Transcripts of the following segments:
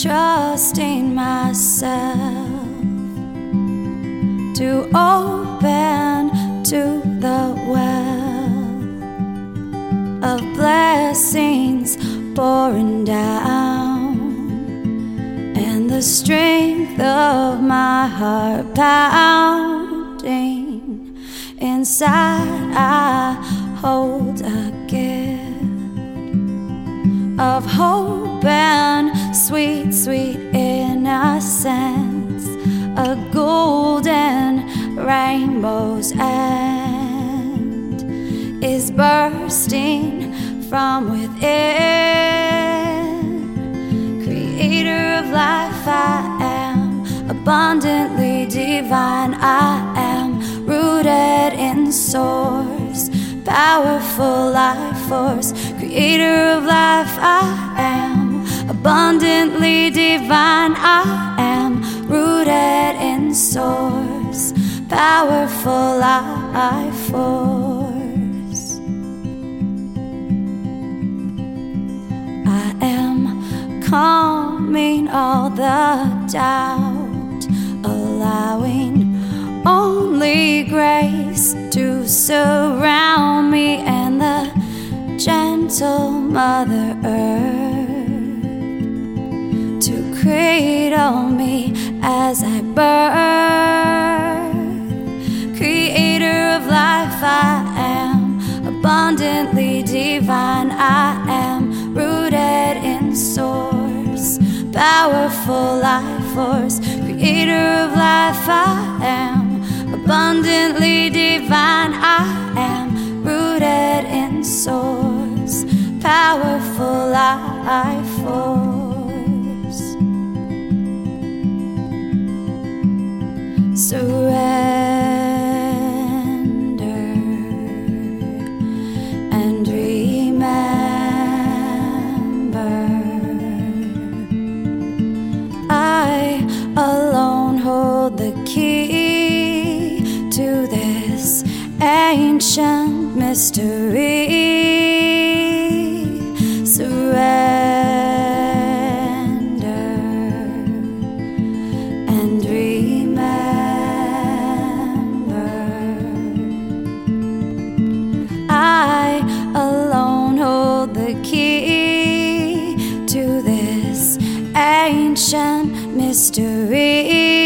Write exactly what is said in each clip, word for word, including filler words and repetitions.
trusting myself to open to the well of blessings pouring down, and the strength of my heart pounding inside. I hold a gift of hope and sweet, sweet innocence, a golden rainbow's end is bursting from within. Creator of life, I am abundantly divine. I am rooted in source, powerful life force. Creator of life, I am abundantly divine. I am rooted in source, powerful life force. I am calming all the doubt, allowing only grace to surround me, and the gentle Mother Earth to cradle me as I birth. Creator of life, I am abundantly divine. I am rooted in source, powerful life force. Creator of life, I am abundantly divine. I am rooted in source, powerful life force. Surrender and remember, I alone hold the key to this ancient mystery. Surrender and remember, I alone hold the key to this ancient mystery.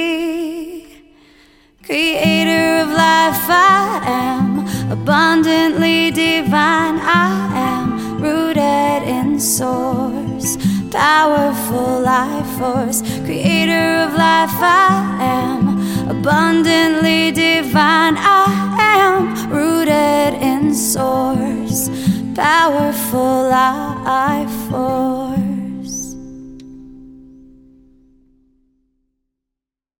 Creator of life, I am abundantly divine. I am rooted in source, powerful life force. Creator of life, I am abundantly divine. I am rooted in source, powerful life force.